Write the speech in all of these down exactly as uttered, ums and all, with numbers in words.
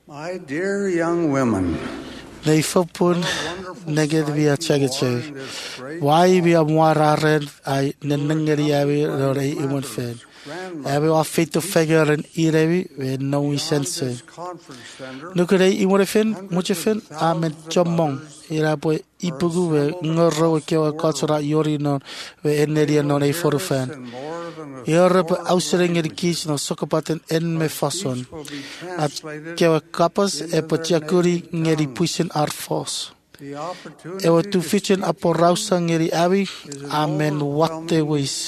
My dear young women, Nei whapun neged via chagache. Wai via moararen ai nenengeri awi rore iwan fen. Awi wa feito figure en irevi we no we sense. Nukere iwan fen muche fen amen chomong ira po ipugu we ngoro ke wa katsura yori non we eneria non e for fan. Ira po ausering er kies no sokopaten en me fason. At ke wa kapas e po tiakuri ngeri puisen art force. E wa tu fichen apo rausa ngeri awi amen wate wis.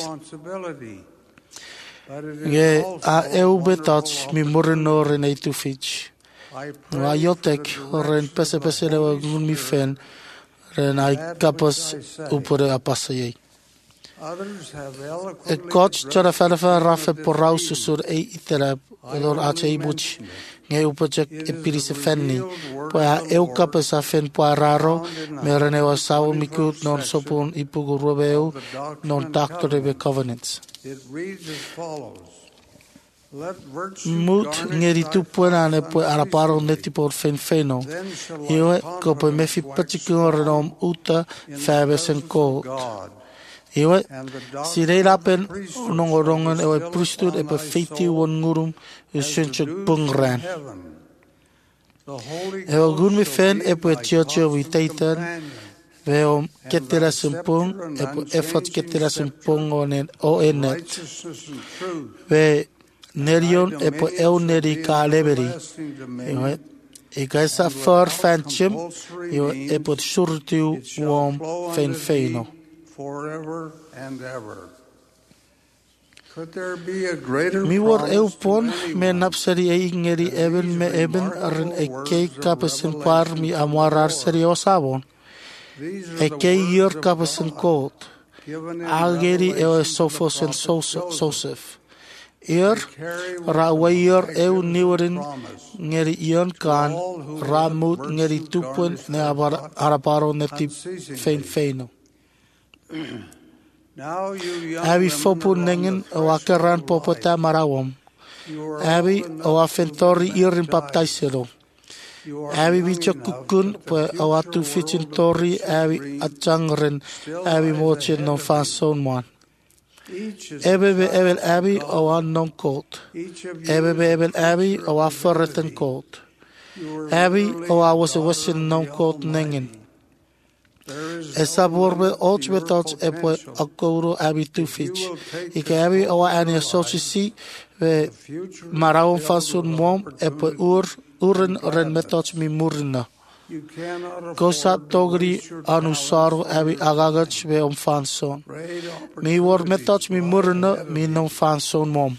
Ge a eu betach mi moreno renei tu fich. Wa yotek ren pese pese le wa gun mi fen ren ai kapas upore apasai. E coach chara falafa rafe por rausu sur e itera lor ache ibuch. Nge upojek e pirise fenni. Po a eu kapas a fen po a raro me rene wa sawo mikut non sopun ipugu robeu non doctor rebe covenants. It reads as follows. Let virtue Mut ngeri tu puena ne po araparo neti por fen feno. Io ko po me fi particular nom uta fabes en ko. Io si rei rapen non orongen e prustud e po feiti won ngurum e senche bungran. E o gun mi fen e po tiocho vi taitan veo ketera simpung e po effort ketera simpung onen o enet. Ve nerion e po eu neri ka leveri. Io e gaisa for fanchim io e po surtiu wom fen feno. forever and ever. Could there be a greater Mi war eu promise to pon anyone me napseri e ingeri even me eben ren e kei kapasin par mi amorar seriosavon. These E are the kei yor words of kapasin God kot. given in Algeri e o Revelation to the sofos en prophet Joseph. Joseph. Ir Carry with ra them wayor my eu given niwrin promise ngeri ion kan ra mut ngeri tupun ne abar araparo neti fein feino. Now you young Abi women fopu are on nengen the o threshold akaran of popota life. marawom. You are Abi old o enough afentori to be irin baptized. baptaisero. You are Abi young bicho enough kukun that po the o atu future fichin world of tori which you abi dream atjangren still abi lies mochin ahead no of fan you. son man. Each is a Ebe be ebel child abi of o God. an non colt. Each of you Ebe is be a ebel abi creature o of aforreten divinity. colt. You are Abi literally o a a was a daughter wasin of non the colt nengen. Almighty. There is Esa no borbe limit to och your betots e po potential. akoro abi tu If you fich. will take Ike the abi o clothes ani of sochi life, si ve the future is maraon filled fasun with mom e po ur opportunity uren and ren metots gladness. mi murna. You cannot Kosa afford to togri waste your anusaru talents abi for your agagach time. ve om fanson. Great Mi war opportunities metots mi lie murna ahead mi of non you. fanson mom.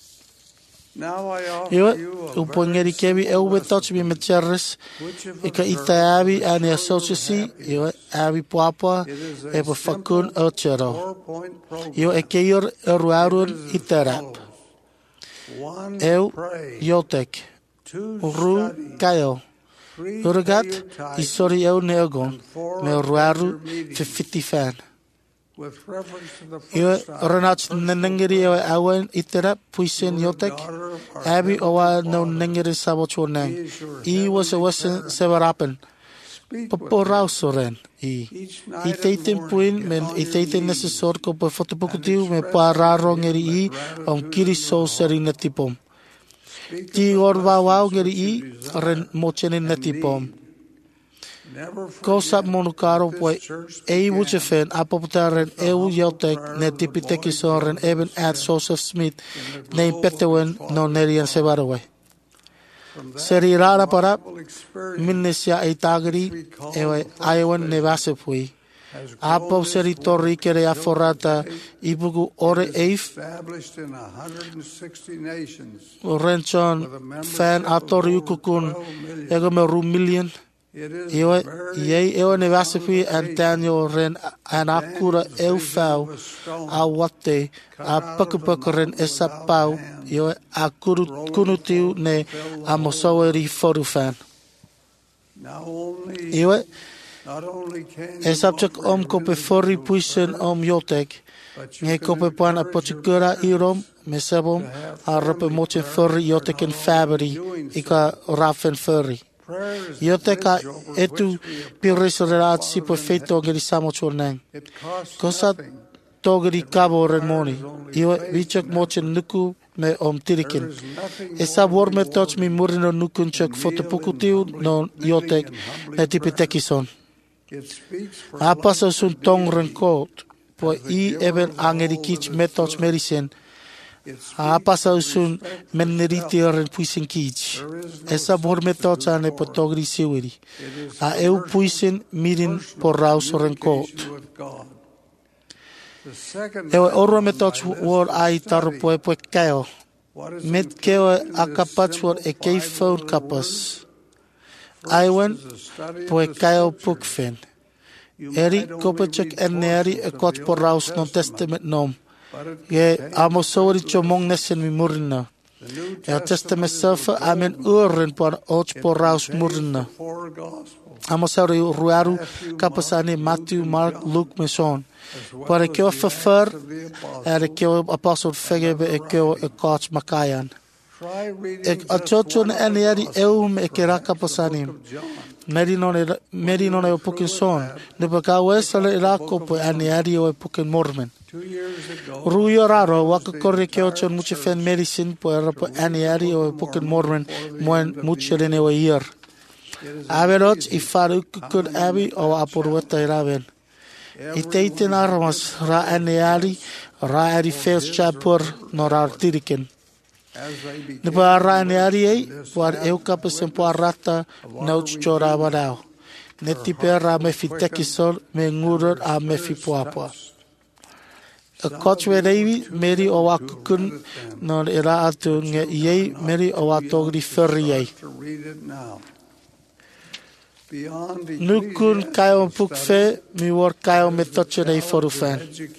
Now I offer Iwe you a very upongeri kebi simple eu betots mi recipe mecherres which, if ika observed, ita abi will ani assure sochi you si iwe happiness. abi papa It is e a po fakun simple ochero. four-point Io e program. keir It eruarun is as iterap. follows. One, Eu pray. yotek. Two, Uru study. kayo. Three, pay Urugat your tithes. isori eu neogon. And four, Me attend ruaru your meetings. fifty fan. With reference to the Io first item, renach personal nenengeri eu prayer. awen iterap puisen You are a yotek. daughter of our Abi owa Heavenly no Father. nengeri sabocho He neng. is your I was a heavenly wasen parent. severapen. Speak with Poporau him. soren. I. Each I night and teiten morning, puin get men on I your teiten knees nesesor ko po and fotopokutiu me express pararo unto him ngeri the I om gratitude kiri in so your seri heart. netipom. Speak Ti of the orva wau blessings ngeri which you I desire ren mochene and netipom. need. Never Kosa forget monukaro that po this church ei began wuchefen apoputaren with the eu humble yotek prayer ne of the tipiteki boy soren eben Joseph at Smith Joseph Smith in the ne grove of his petewen no father's nerian farm. sebarwe. From that Seri rara para remarkable experience, minnesia which eitagri we call ewe the first aiwan vision, nevasepui. has grown Apo this seri torri work kere until aforata today ibugu it ore is eif established in one hundred sixty nations renchon with a fan membership of atori over ukukun twelve million. ego me ru million. It is Iwe the very yei ewe nevasepui personification Antonio ren an of akura Daniel's eu vision fau of a stone a wate cut a out of the pakupakaren mountain esa without pau hands, iwe a kuru rolling kunutiu forth ne to fill the a whole mosaweri earth. foru fan. Now only, Iwe not only can e you subject offer om your kope fori individual puisen prayers, om yotek Nge kope puan a pochikura i rom, me sebom, a rape mochen furry i o te ken fabri, i ka rafen furry. I o te ka etu pirisa re raat si po feito ngeri samo chornang. Kosa togeri kabo ren moni, i o wichok mochen nuku me om tirikin. E sa war me toch mi murino nukun chok fotopukutiu no i o te me tipi tekison. A pasa sun tong ren koot, po i even angeri kich me toch merisen, a pasa sun meneriti ren puisin kich. E sa war me toch ane po togri siwiri. A eu puisin mirin po raus ren koot. Ewe oro me toch war ai taro po e po e keo. Met keo a kapach war e kei phone kapas. Aiwan po e keo pukfen. Eri kopechek enneri e koch po raus non testament nom. Ye amo sori chomong nesen mi murina. E a testament safa amen uren po an och po raus murina. Amo sori ruaru kapasane Matthew, Mark, Luke, Meson. Para keo fafer, er keo apostle fegebe e keo e koch makayan. E a chochon enneri eum e kera kapasanim. Meri non e o pukin son. Ne baka wesale ila kopo ane ari o e pukin mormen. Ruyo raro waka korre keo chon muche fen medicine po e rapo ane ari o e pukin mormen moen muche rene o ier. Averot i faru kukur abi o apurueta i raven. I teiten armas ra ane ari ra ari feos chapur no ra tiriken. Ne pa ara ane ari ei, war eu kapesen po arata na uchora warao. Ne tipe ra me fi tekisol me ngurur a me fi poapa. A kochwe reiwi meri o wakukun non era atu nge iei meri o watogri ferri ei. Nukun kaio pukfe mi war kaio me toche rei forufan.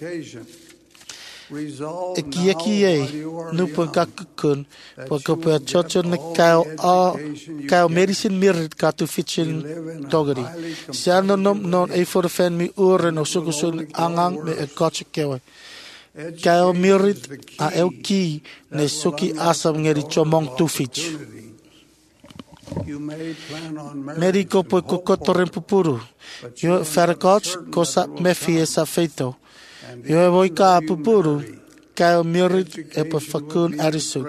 E ki eki ei, nupun kakukun, po kope a chocho ne kao a, kao medicine mirit ka tu fichin togeri. Si ano nom non e for fan mi ure no sukusun angang me e koche kewe. Kao mirit a eu ki ne suki asam ngeri chomong tu fich. Meri kopo kokoto rempupuru. Yo ferkoch kosa mefi e sa feito. Yo e voi ka pupuru, ka o mirit e po fakun arisuk.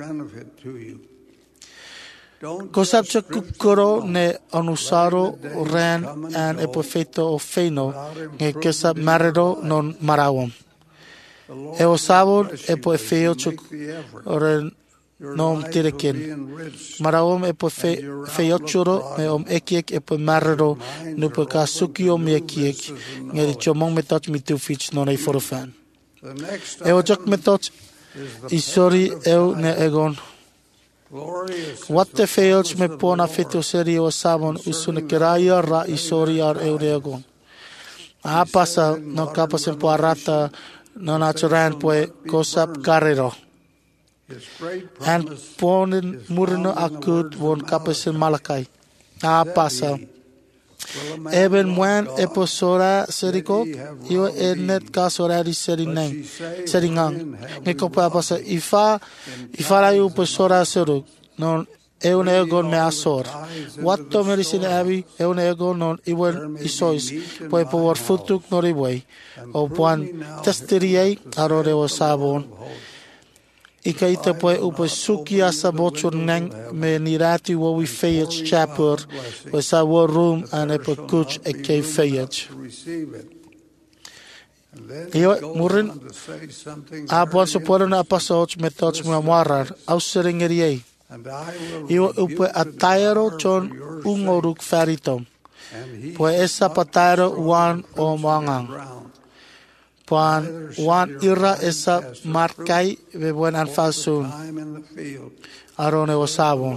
Ko sapcha kukuro ne anusaro ran an e po feito o feino nge kesa marero non marawom. E o sabon e po e feo chuk ren nom tireken. Marawom e po feo churo me om ekiek e po marero nu po ka suki o me ekiek nge di chomong me touch me tu fich non e forofan. E o chok me touch isori eu ne egon. Wat te feoch me pona feto seri o sabon usune keraya ra isori ar eu ne egon. A pasa no kapasen po arata no naturan po e kosap karero. En ponen murno akut won kapasen malakai. A pasa. Eben mwen eposora seriko yo enet kasora di serinang seringang. Me kopa pasa ifa ifa la yo posora seruk non e un egon me asor. Watto medicine abi e un egon non iwen isois poi por futuk noriboi o puan testeriei arore o sabon. Ika ita poe upo suki asa bochur nang me nirati wo we feyach chapur we sa wo room ane po kuch e kei feyach. Iyo murin a buon suporo na pasoch me toch me amuarar au seringeriei. Iyo upo atayaro chon ungoruk faritom. Poe esa patayaro wan o mangang. Puan wan ira esa markai ve buen anfasun arone o sabon.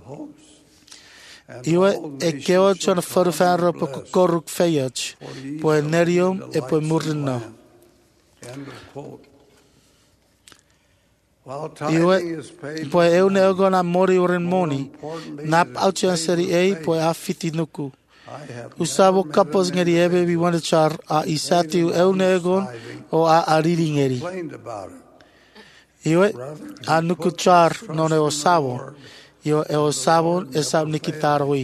Iwe e keo chon forfaro po koruk feyach po nerium e po murno. Iwe po eu ne ogona mori oren moni nap auchan seri e po afiti nuku. Usabo kapos ngeri ebe vi wana char a isati u eune egon o a ariri ngeri. Iwe a nuku char non e o sabo. Io e o sabo e sab nikitaroi.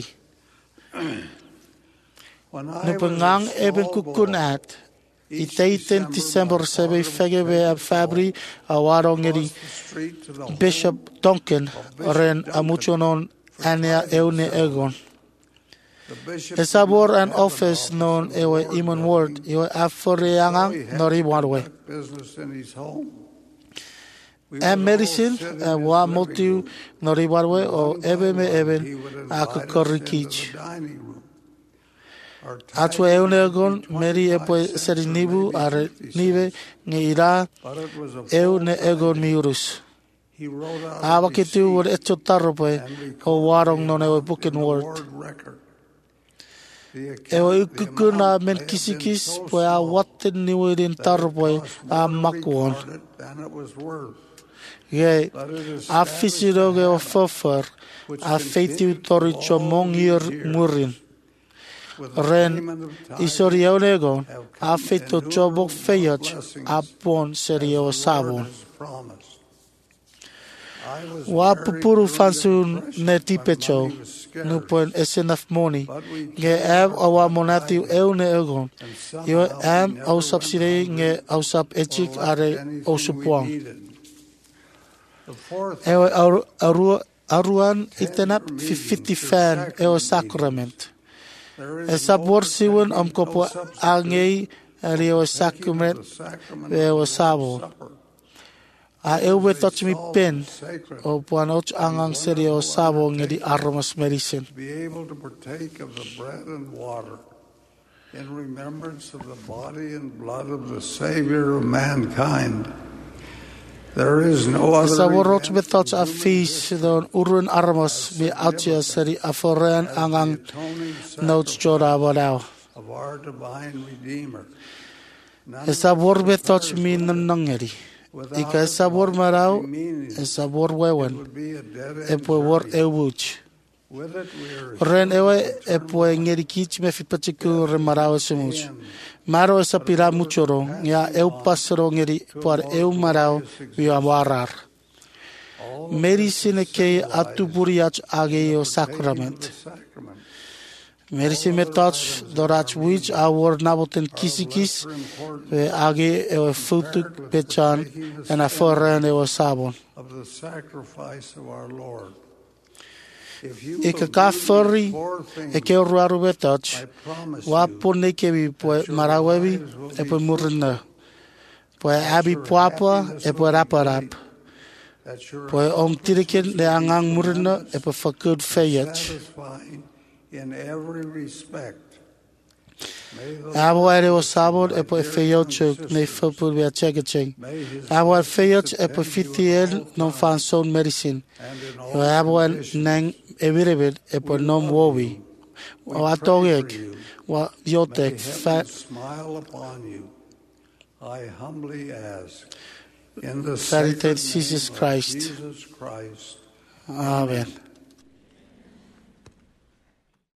Nupengang ebe kukun at. I teiten December sebe fegebe a fabri a waro ngeri Bishop Duncan ren a mucho non ania eune egon. E sabor an office non ewe iman word ewe afore angang nori wanwe. E medicine e wa motiu nori wanwe o ebe me eben a kukorikich. Atwe eune egon meri e poe seri nibu are nive nge ira eune egon miurus. Awa kitu wad eto taro poe o warong non ewe booking word. Ewe ukukuna men kisikis poe a watin niwe din taro poe a makuon. Ye, a fisiroge o fofor a feitiu tori chomongir murin. Ren isoriau negon a feito chobok feyach a pon serio sabon. Wa pupuru fansun ne tipecho nupon esenaf moni nge ab awa monati eune egon yo am au subsidy nge au sub echik are au supuang. Ewe aru aruan itenap fifty fan ewe sacrament. E sabor siwen am kopo angei rio sacrament eo sabo. A ewe touch mi pen o puan och angang serio sabo ngedi aromas medicine. Be able to partake of the bread and water in remembrance of the body and blood of the Savior of mankind. There is no other. Sabor och be touch a fish don urun aromas be autia seri aforen angang notes jora bodao. Of our divine Redeemer. E sabor be touch mi nangeri. Ika sabor marau e sabor wewen e po wor e wuch. Ren ewe e po ngeri kich me fipachiku re marau se much. Maro esa pira muchoro ya eu pasoro ngeri por eu marau vi awarar. Medicine ke atuburiach age o sacrament. Medicine touch dorach which our naboten kisikis ve age e futuk pechan and a foreign e sabon. Of the sacrifice of our Lord. E ka ka fori e ke ruaru be touch wa pone ke bi po marawebi e po murna po abi papa e po raparap po om tiriken de angang murna e po fakud feyach in every respect. Abo ere o sabor e po feyoch ne fopur be chegecheng. Abo feyoch e po fitiel non fan son medicine. Abo nang evirebel e po non wowi. O atogek wa yotek fat Smile upon you. I humbly ask in the Sacred sacred Jesus name of Christ. Jesus Christ. Amen.